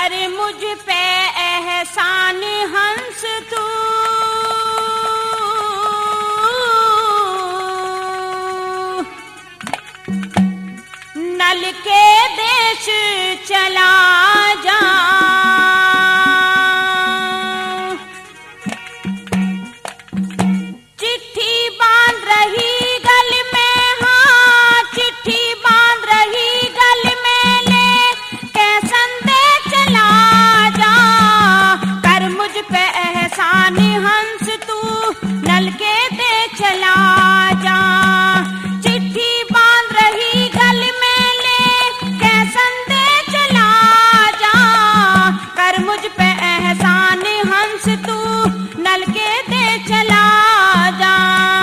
कर मुझ पे एहसान हंस तू, नल के देश चला जा। चिट्ठी बांध रही गल में, हाँ चिट्ठी बांध रही गल में, ले के संदेश चला जा। कर मुझ पे एहसान हंस तू, नल के दे चला जा। चिट्ठी बांध रही गल में, ले के संदेश चला जा। कर मुझ पे एहसान हंस तू, नल के दे चला जा।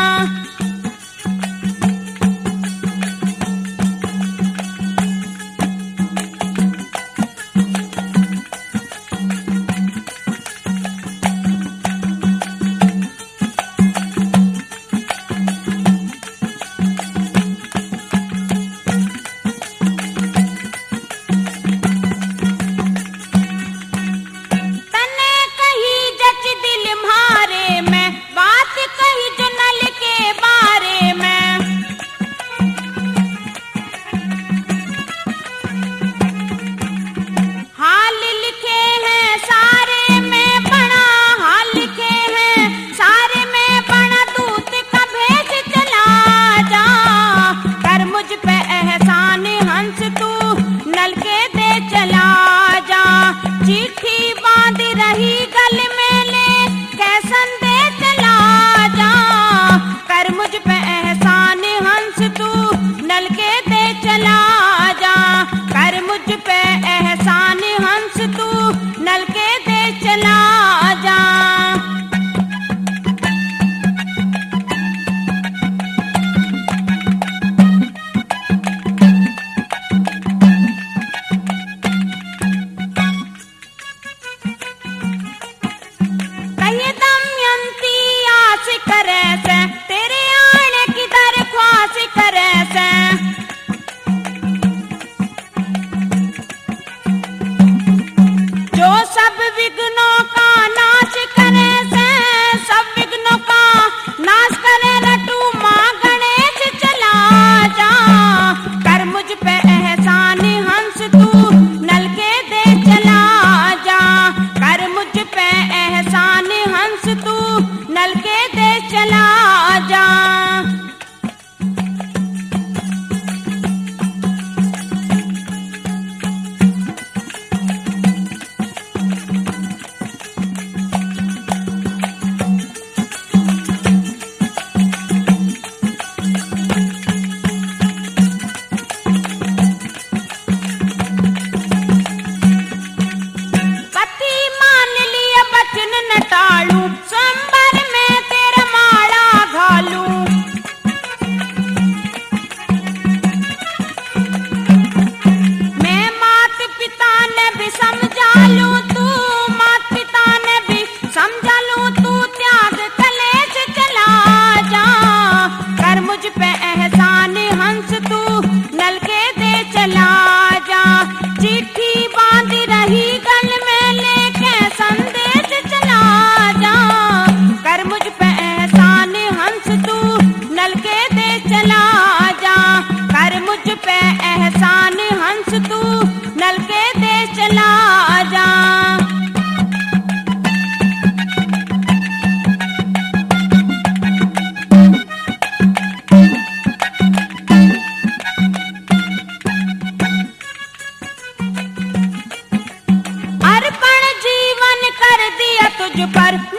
तने कही जच दिल म्हारे में, बात कही जो नल के बारे में। हाल लिखे हैं सारे में बड़ा, हाल लिखे हैं सारे में बड़ा, दूत का भेज चला जा। कर मुझ पे एहसान हंस तू, नल के दे चला जा। चिट्ठी बांध रही गल में, ले के संदेश चला जा। कर मुझ पे एहसान हंस तू, नल के दे चला जा। कर मुझ पे एहसान हंस तू, नल के दे चला जा। कहिए दमयंती आस करे से, तेरे आने की दरख्वास्त करे से। जो सब विघ्नों का नाश करे से, सब विघ्नों का नाश करे, रटू माँ गणेश चला जा। कर मुझ पे एहसान हंस तू, नल के दे चला जा। कर मुझ पे एहसान हंस तू, नल के दे चला जा। पति मान लिया बचन न टालू, स्वयंवर में तेरा माला घालू। मैं मात पिता ने भी समझा लूं, तू मात पिता ने भी समझा लूं, तू त्याग कलेश चला जा। कर मुझ पे एहसान हंस तू, नल के दे चला जा। चिट्ठी बांध रही गल में, लेके संदेश चला जा। कर मुझ पे एहसान हंस तू, नल के दे चला जा। कर मुझ पे एहसान हंस तू, नल के दे चला जा। अर्पण जीवन कर दिया तुझ पर,